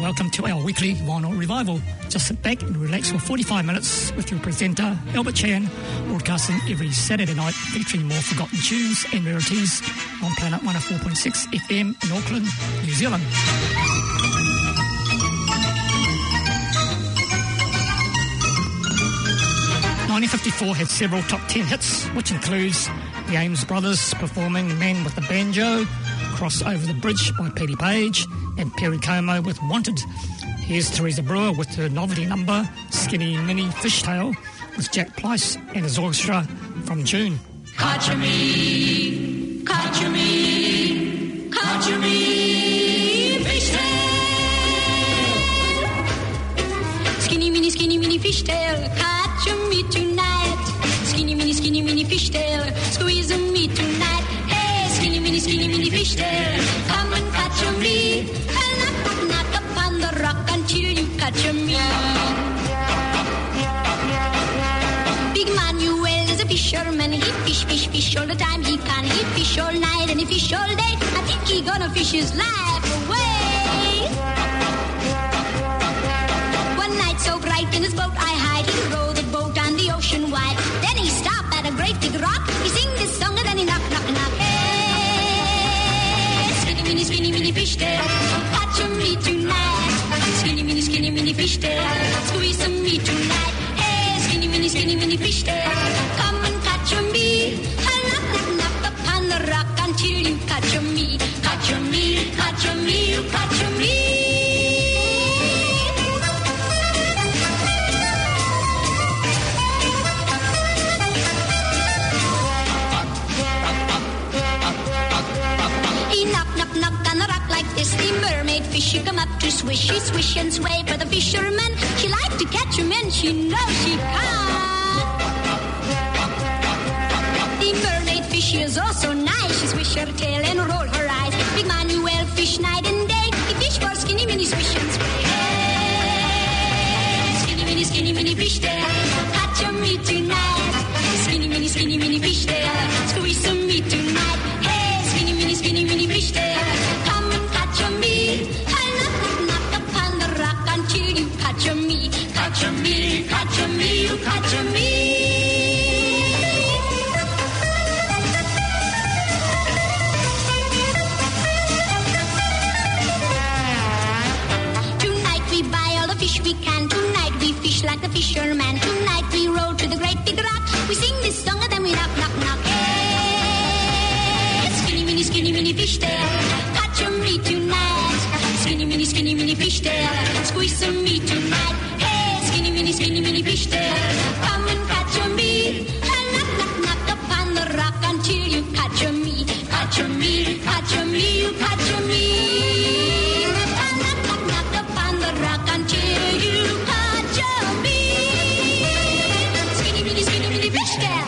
welcome to our weekly vinyl revival. Just sit back and relax for 45 minutes with your presenter, Albert Chan, broadcasting every Saturday night featuring more forgotten tunes and rarities on Planet 104.6 FM in Auckland, New Zealand. 1954 had several top 10 hits, which includes the Ames Brothers performing Man with the Banjo, Cross Over the Bridge by Patti Page, and Perry Como with Wanted. Here's Teresa Brewer with her novelty number, Skinny Mini Fishtail, with Jack Plyce and his orchestra from June. Catch me, fishtail. Skinny mini fishtail, catch me tonight. Skinny mini fishtail, squeeze me tonight. Hey, skinny mini fishtail, come and catch me. Knock upon the rock until you catch me. Big Manuel is a fisherman. He fish all the time. He can fish all night and he fish all day. I think he gonna fish his life away. One night so bright in his boat I hide. He row the boat on the ocean wide. Then he stop at a great big rock. He sing this song and then he knock. Hey, skinny mini fishtail, catch me tonight. Skinny mini fishtail, squeeze me tonight. Hey, skinny mini fishtail, come and catch me. Knock upon the rock until you catch me. Catch me, you catch me. Knock on the rock like this. The mermaid fish, she come up to swish. She swish and sway for the fisherman. She like to catch him and she knows she can't. The mermaid fish is also nice. She swish her tail and roll her eyes. Big Manuel fish night and day. He fish for skinny mini swish and sway. Hey, skinny mini fish tail, catch me tonight. Skinny mini fish tail, squeeze me tonight. Hey, skinny mini fish tail, come and catch me. Knock upon the rock until you catch me. Catch me, you catch me. Tonight we buy all the fish we can. Tonight we fish like the fisherman. Tonight we roll to the great big rock. We sing this song and then we knock. Hey, skinny mini fishtail, catch me tonight. Skinny mini fishtail, squeeze me tonight. Hey, skinny mini fishtail, come and catch me. Knock upon the rock until you catch me. Catch me, you catch me. Knock upon the rock until you catch me. Skinny mini fishtail.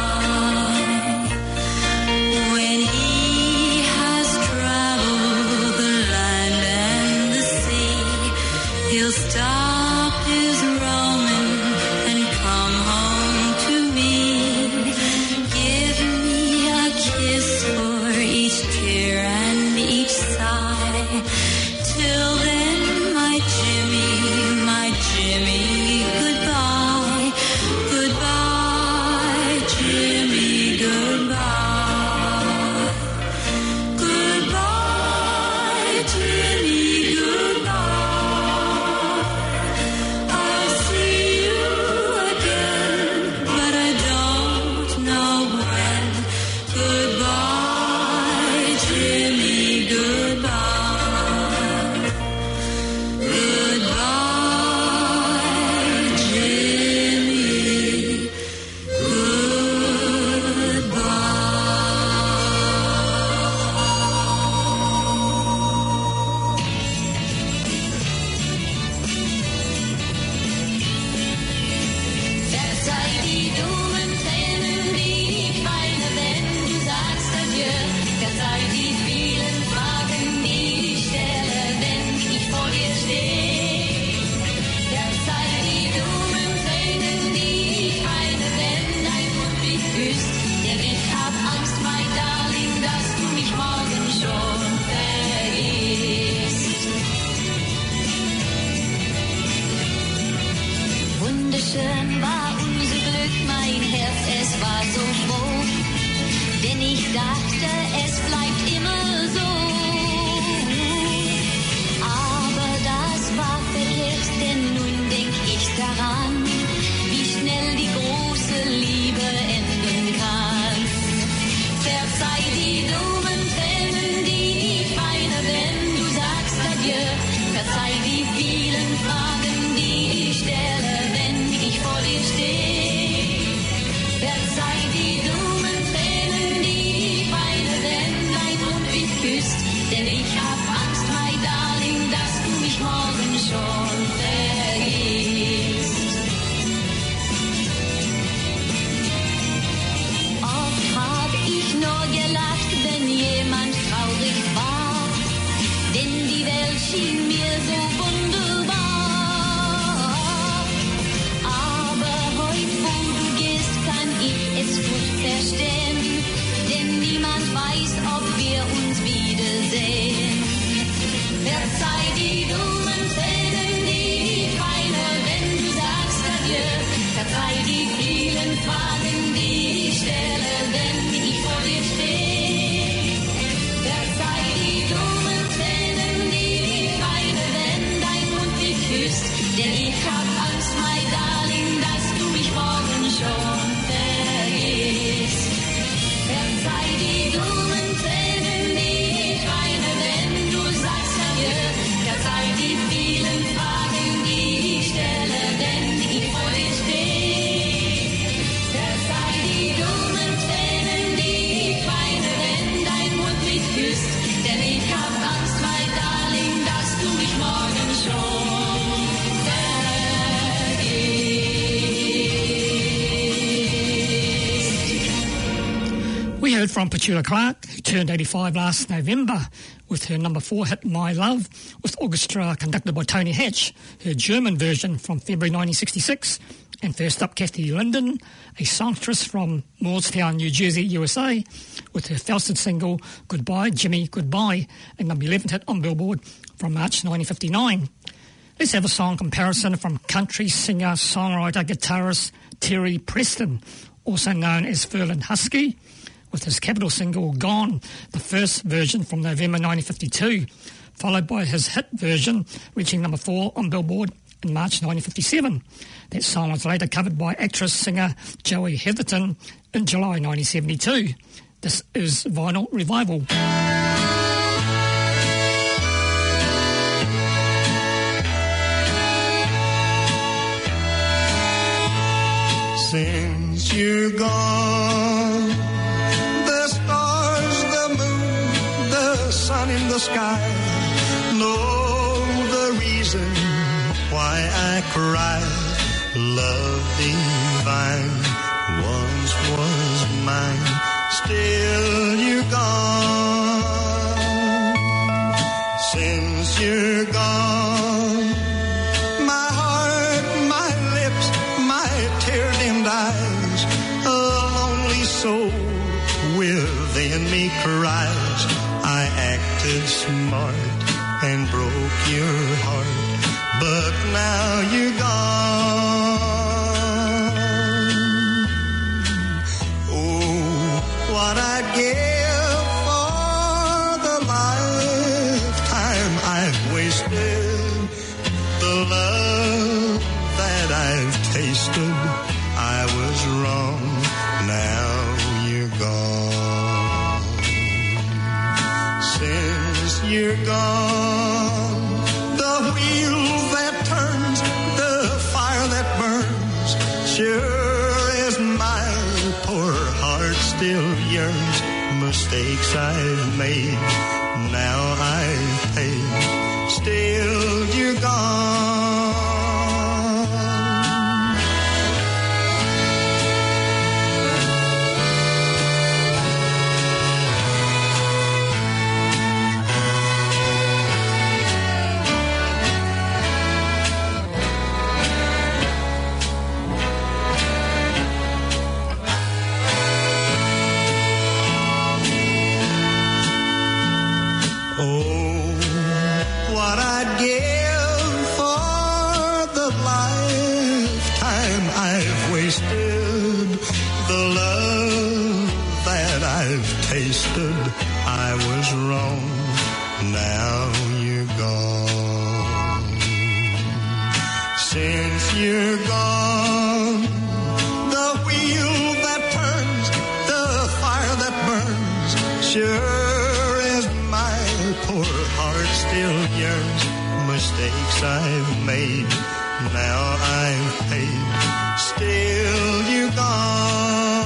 When he has traveled ich hab Angst, my darling, dass du mich morgen schon vergisst. Oft hab ich nur gelacht, wenn jemand traurig war, denn die Welt schien mir so wunderbar. Aber heut, wo du gehst, kann ich es gut verstehen, denn niemand weiß, ob wir uns wiedersehen. Verzeih die dummen Tränen, die weine, wenn du sagst Adieu. Verzeih die vielen Fragen, die ich stelle, wenn ich vor dir stehe. Verzeih die dummen Tränen, die weine, wenn dein Mund mich küsst, denn ich hab Angst, my darling, dass du mich morgen schon vergisst. Verzeih die dummen Tränen, die ich weine, wenn du sagst Adieu. Verzeih die vielen Fragen, die ich stelle, wenn ich vor dir stehe. Verzeih die dummen Tränen, die ich weine, wenn dein Mund mich küsst, denn ich hab Angst, my darling, dass du mich morgen schon vergisst. We heard from Petula Clark, who turned 85 last November, with her number 4 hit My Love, with orchestra conducted by Tony Hatch, her German version from February 1966. And first up, Kathy Linden, a songstress from Moorestown, New Jersey, USA, with her Fausted single, Goodbye, Jimmy, Goodbye, a number 11 hit on Billboard from March 1959. Let's have a song comparison from country singer, songwriter, guitarist Terry Preston, also known as Ferlin Husky, with his capital single, Gone, the first version from November 1952, followed by his hit version, reaching number 4 on Billboard in March 1957. That song was later covered by actress-singer Joey Heatherton in July 1972. This is Vinyl Revival. Since you're gone, the stars, the moon, the sun in the sky know the reason why I cry. Love divine once was mine, still you're gone. Since you're gone, my heart, my lips, my tear-dimmed eyes, a lonely soul within me cries. I acted smart and broke your heart, but now you're gone. Oh, what I'd give for the lifetime I've wasted, the love that I've tasted. I was wrong, now you're gone. Since you're gone, the wheel that turns, the fire that burns, sure as my poor heart still yearns. Mistakes I've made, now I've paid, still you're gone. Tasted, I was wrong, now you're gone. Since you're gone, the wheel that turns, the fire that burns, sure as my poor heart still yearns. Mistakes I've made, now I've paid, still you're gone.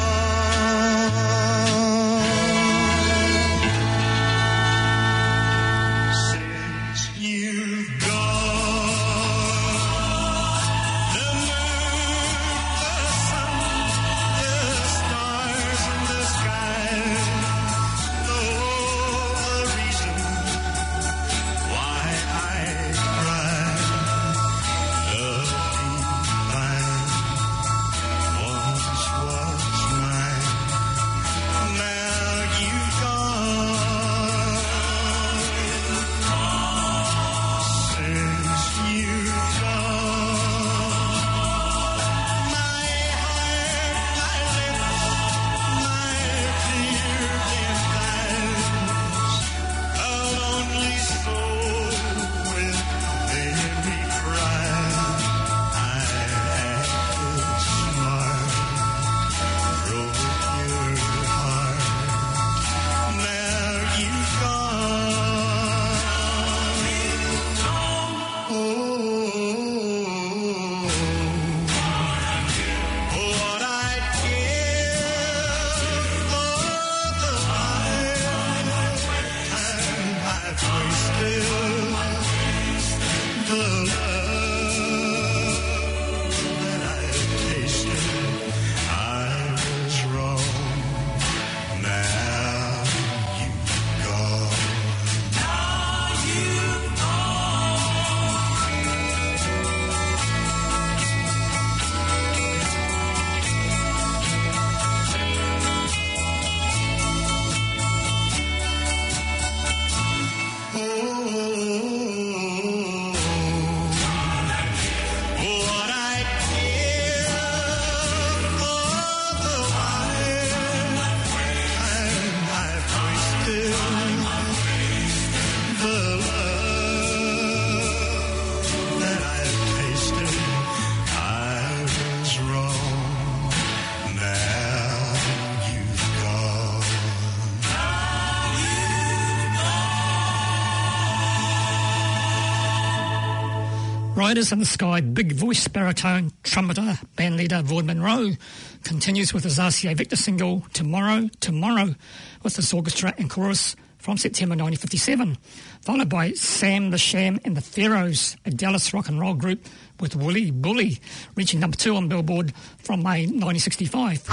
Riders in the Sky big voice baritone trumpeter bandleader Vaud Monroe continues with his RCA Victor single Tomorrow, Tomorrow with his orchestra and chorus from September 1957, followed by Sam the Sham and the Pharaohs, a Dallas rock and roll group with Wooly Bully, reaching number 2 on Billboard from May 1965.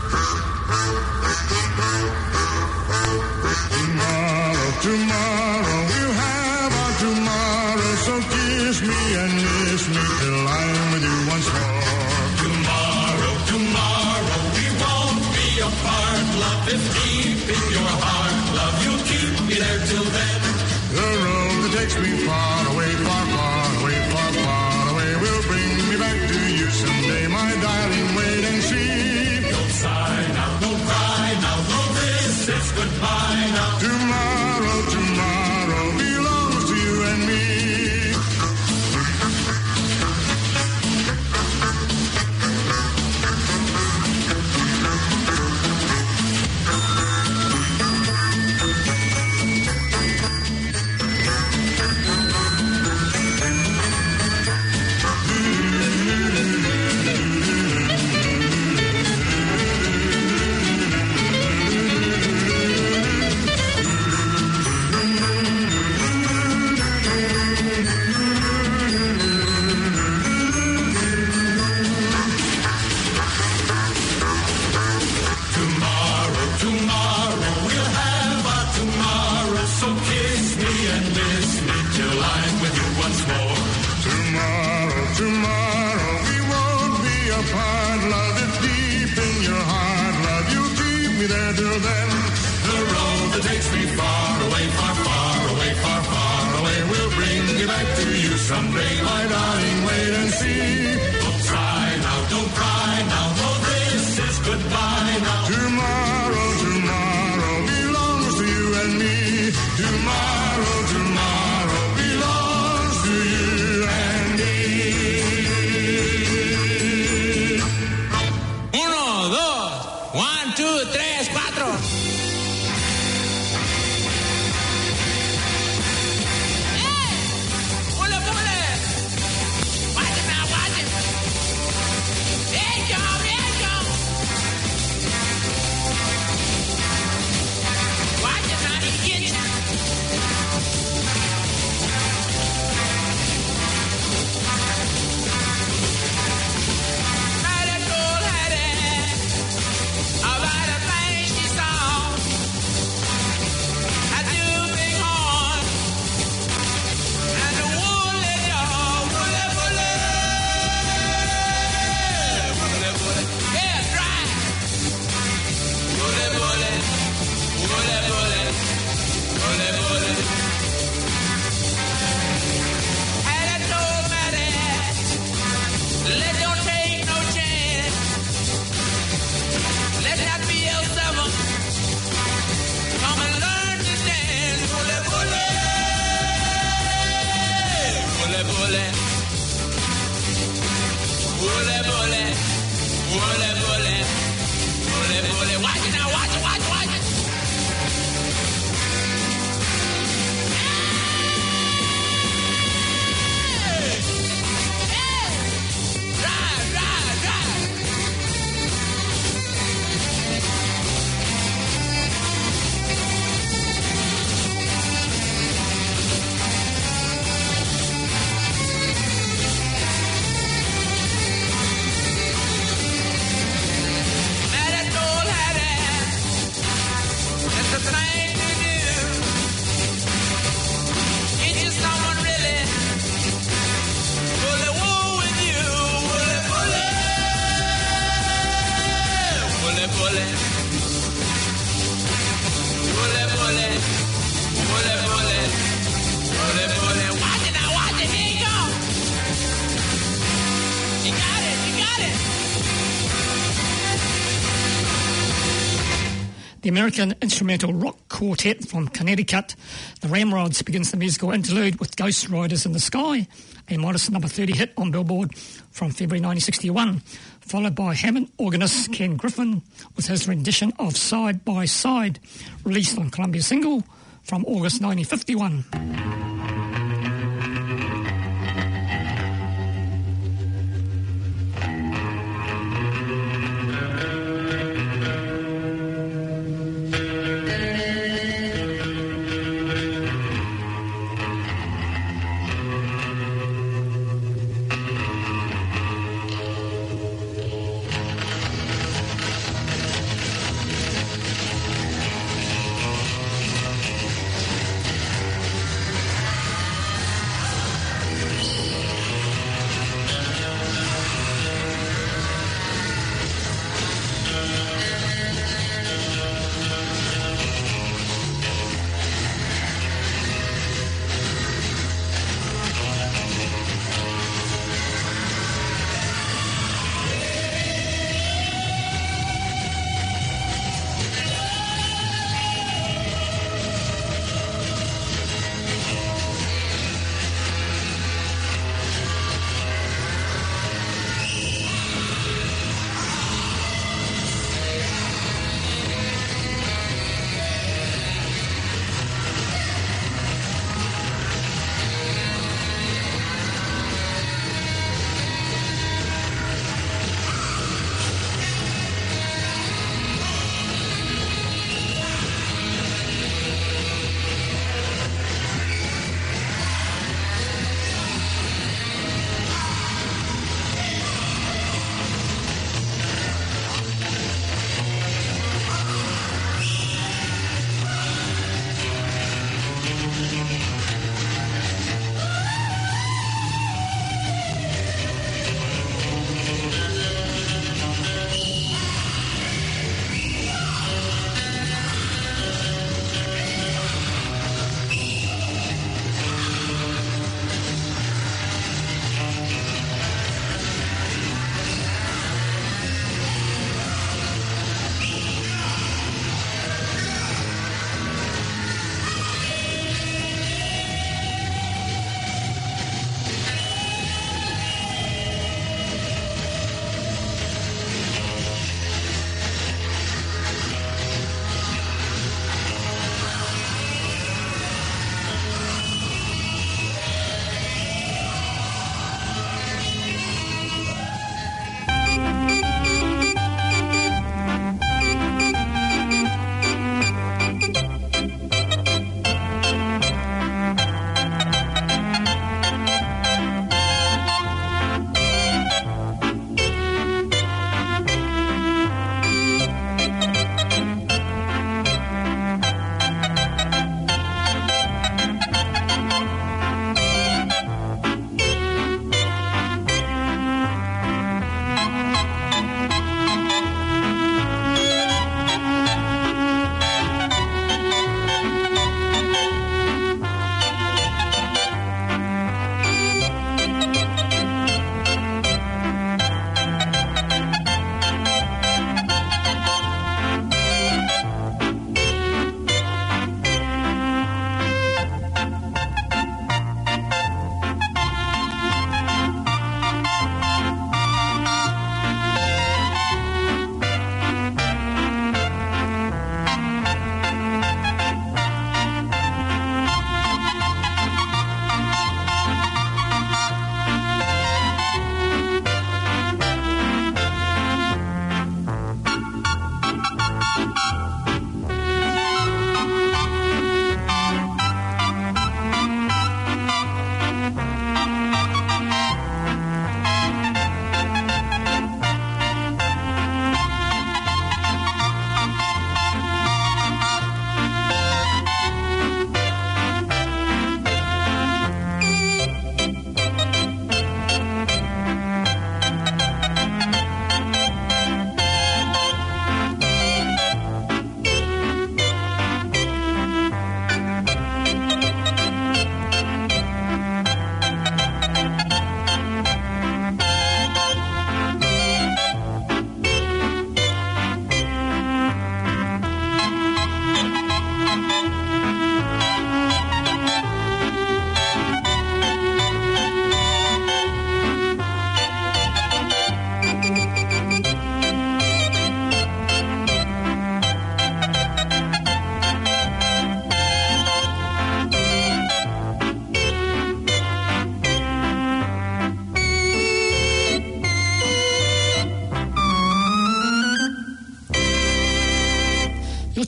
Tomorrow, we'll have our tomorrow, so kiss me and miss me till I'm with you once more. Tomorrow, tomorrow, we won't be apart. Love is deep in your heart. Love, you'll keep me there till then. The road that takes me far away, far, far away, far, far away will bring me back to you someday, my darling. Wait and see. Don't sigh now, don't cry now. No, this is goodbye now. Tomorrow, tomorrow belongs to you and me. Tomorrow, we won't be apart. Love is deep in your heart. Love, you'll keep me there till then. The road that takes me far away, far, far away, far, far away will bring me back to you someday, my darling. Wait and see. Don't cry now, don't cry now. No, this is goodbye now. Tomorrow, tomorrow belongs to you and me. Tomorrow, tomorrow belongs to you and me. Uno, dos, 1, 2, 3, 4. The American instrumental rock quartet from Connecticut, the Ramrods, begins the musical interlude with Ghost Riders in the Sky, a modest number 30 hit on Billboard from February 1961, followed by Hammond organist Ken Griffin with his rendition of Side by Side, released on Columbia single from August 1951.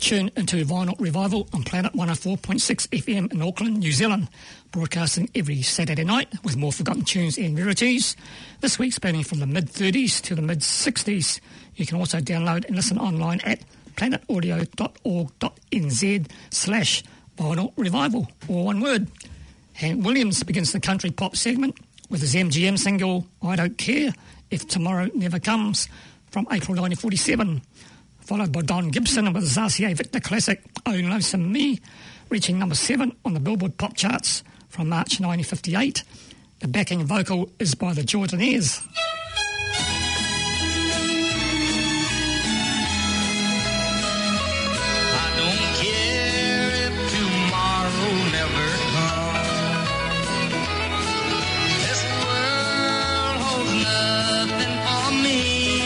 tune into Vinyl Revival on Planet 104.6 FM in Auckland, New Zealand, broadcasting every Saturday night with more forgotten tunes and rarities. This week spanning from the mid-30s to the mid-60s. You can also download and listen online at planetaudio.org.nz/Vinyl Revival, all one word. Hank Williams begins the country pop segment with his MGM single, I Don't Care If Tomorrow Never Comes, from April 1947, followed by Don Gibson with his RCA Victor classic, Oh Lonesome Me, reaching number 7 on the Billboard pop charts from March 1958. The backing vocal is by the Jordanaires. I don't care if tomorrow never comes. This world holds nothing for me.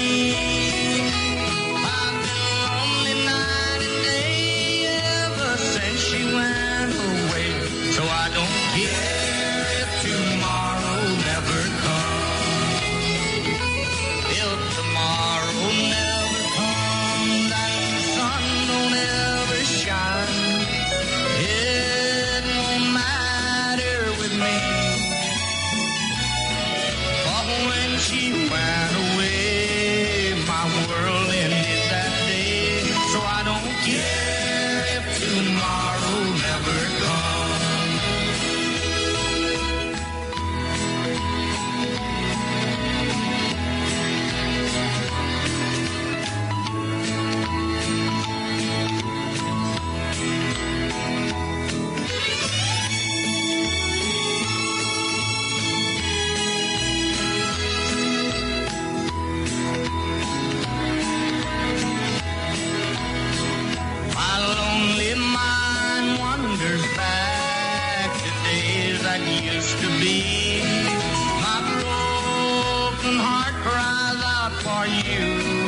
I've been lonely night and day ever since she went away. So I don't care if tomorrow never comes. If tomorrow never comes and the sun don't ever shine, it won't matter with me. But when she went away, my world ended that day. So I don't care if tomorrow never comes. My lonely mind wanders back to days that used to be. My broken heart cries out for you.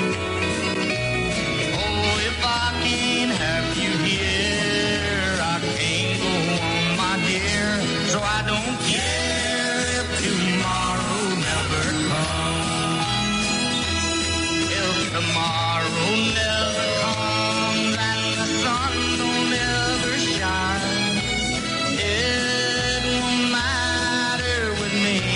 Oh, if I can't have you here, I can't go on, my dear. So I don't care if tomorrow never comes. If tomorrow never comes and the sun don't ever shine, it won't matter with me.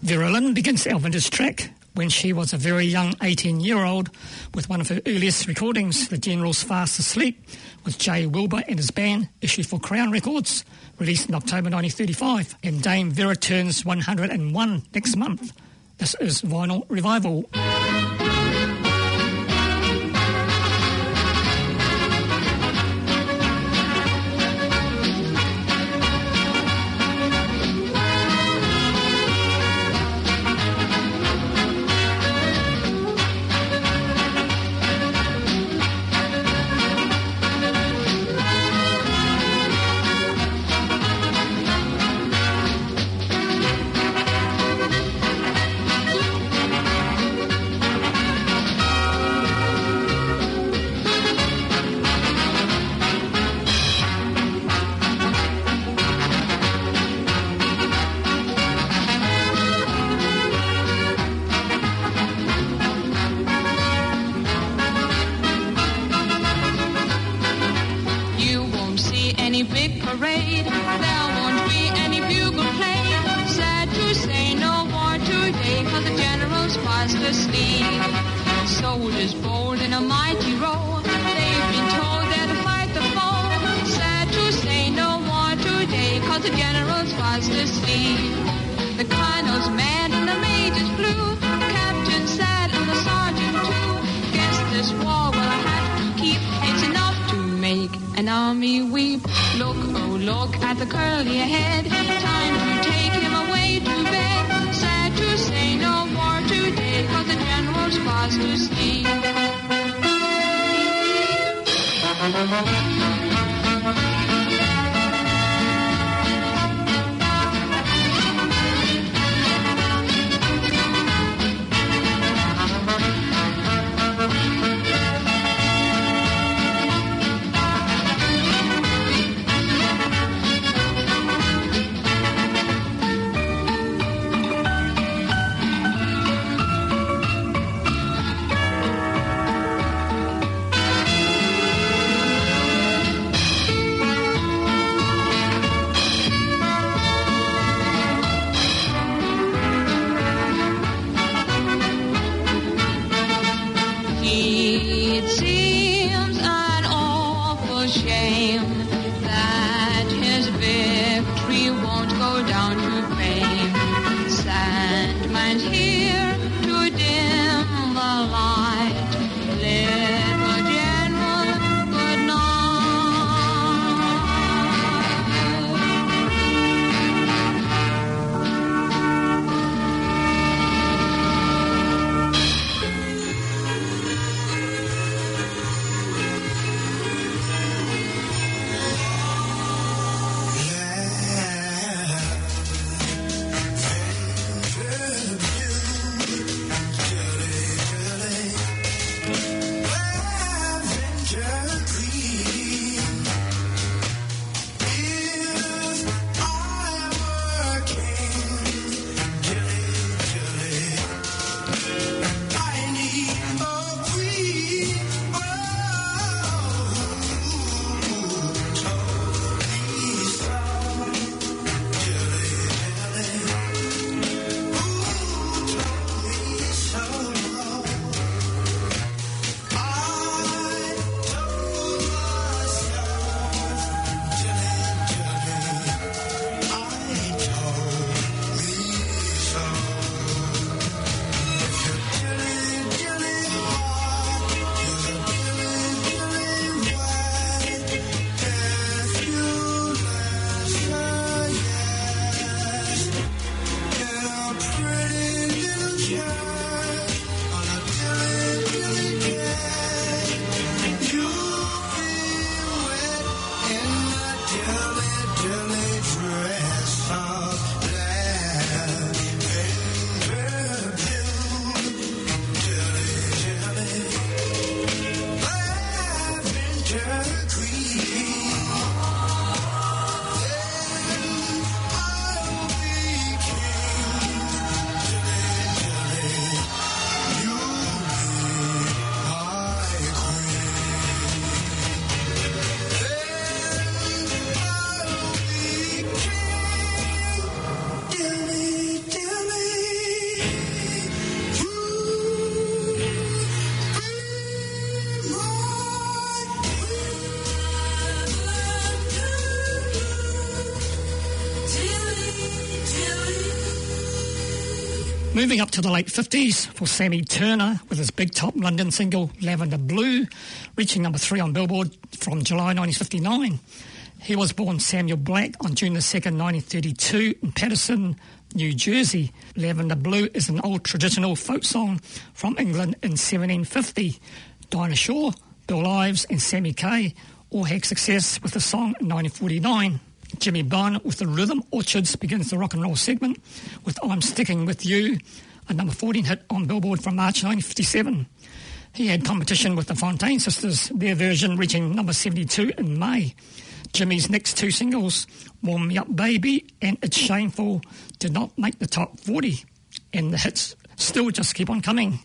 Vera Lynn begins Alvinder's track when she was a very young 18-year-old with one of her earliest recordings, The General's Fast Asleep, with Jay Wilbur and his band, issued for Crown Records, released in October 1935. And Dame Vera turns 101 next month. This is Vinyl Revival. Moving up to the late 50s for Sammy Turner with his big top London single Lavender Blue, reaching number 3 on Billboard from July 1959. He was born Samuel Black on June the 2nd, 1932 in Paterson, New Jersey. Lavender Blue is an old traditional folk song from England in 1750. Dinah Shaw, Bill Ives and Sammy Kaye all had success with the song in 1949. Jimmy Barnett with the Rhythm Orchards begins the rock and roll segment with I'm Sticking With You, a number 14 hit on Billboard from March 1957. He had competition with the Fontaine Sisters, their version reaching number 72 in May. Jimmy's next 2 singles, Warm Me Up Baby and It's Shameful, did not make the top 40, and the hits still just keep on coming.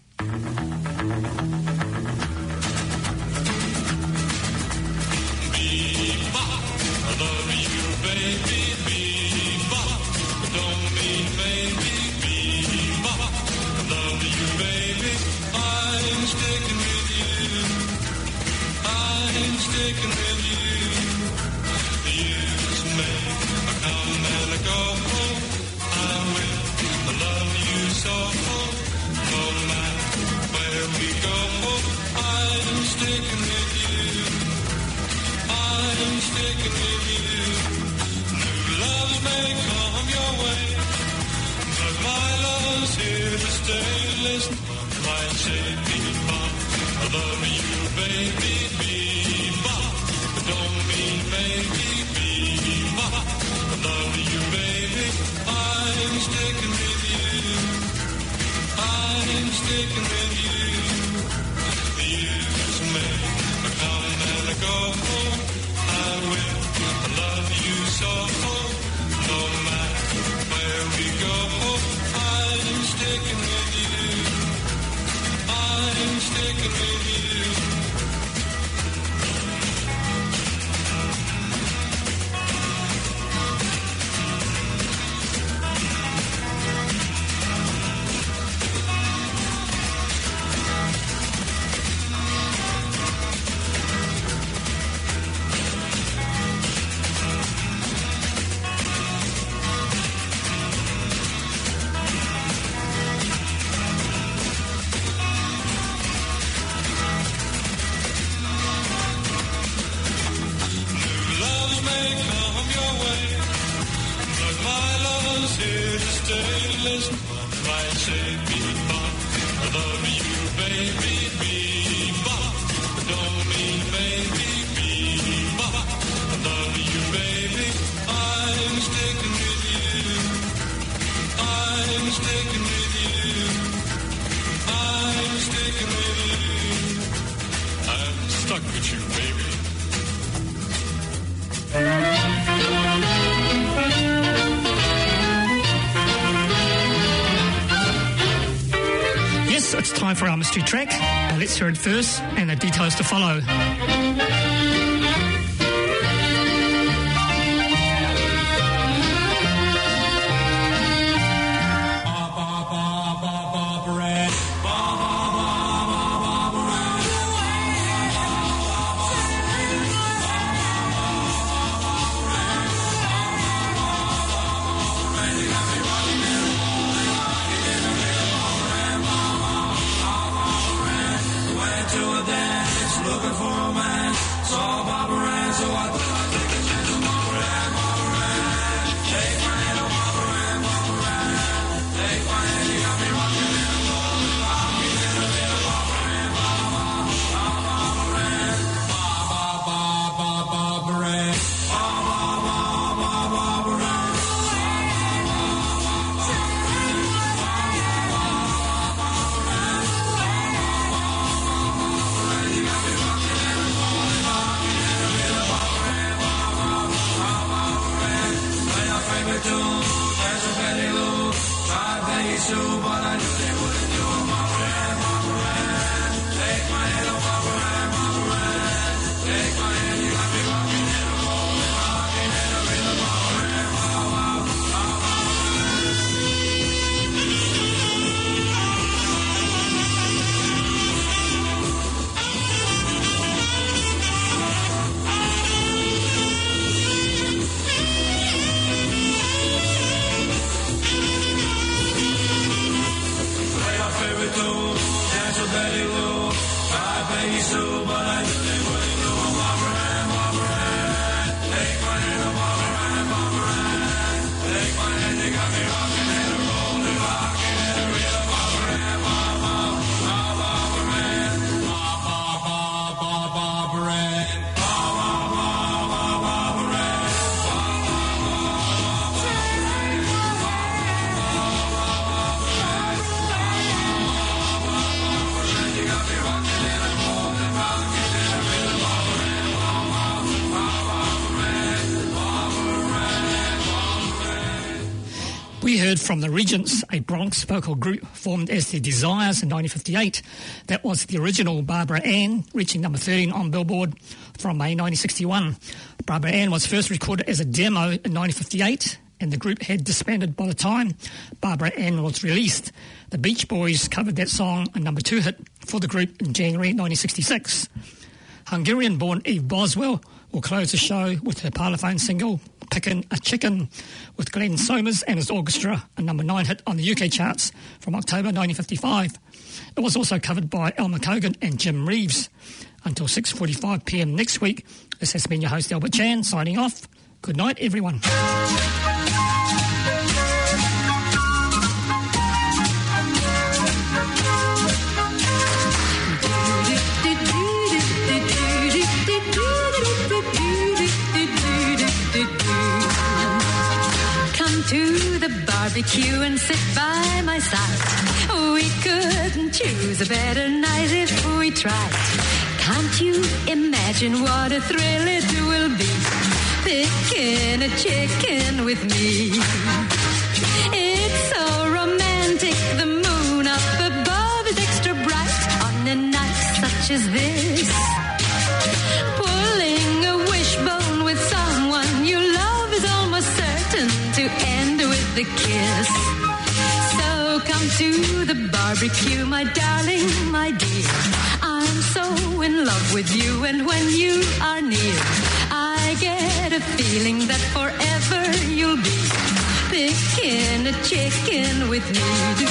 It's time for our mystery track, but let's hear it first and the details to follow. We heard from the Regents, a Bronx vocal group formed as the Desires in 1958. That was the original Barbara Ann, reaching number 13 on Billboard from May 1961. Barbara Ann was first recorded as a demo in 1958, and the group had disbanded by the time Barbara Ann was released. The Beach Boys covered that song, a number 2 hit for the group in January 1966. Hungarian-born Eve Boswell will close the show with her Parlophone single, Pickin' a Chicken, with Glenn Somers and his orchestra, a number 9 hit on the UK charts from October 1955. It was also covered by Elmer Cogan and Jim Reeves. Until 6:45 p.m. next week, this has been your host Albert Chan, signing off. Good night, everyone. To the barbecue and sit by my side. We couldn't choose a better night if we tried. Can't you imagine what a thrill it will be? Picking a chicken with me. It's so romantic, the moon up above is extra bright on a night such as this. Pulling a wishbone with someone you love is almost certain to end with a kiss. So come to the barbecue, my darling, my dear. I'm so in love with you, and when you are near, I get a feeling that forever you'll be picking a chicken with me.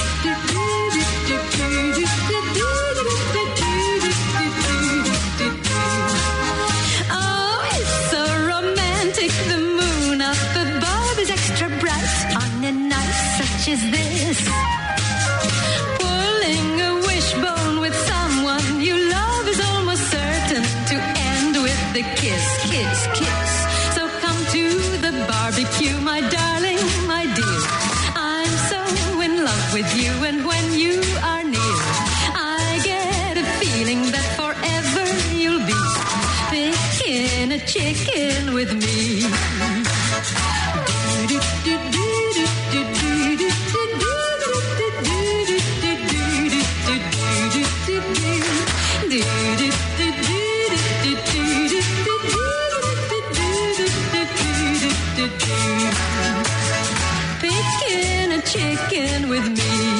Oh, it's so romantic, the moon up above is extra bright on a night such as this. Pulling a wishbone with someone you love is almost certain to end with the kiss, kiss, kiss. So come to the barbecue, my darling, my dear. I'm so in love with you, and when you are near, I get a feeling that forever you'll be picking a chicken with me. Picking a chicken with me.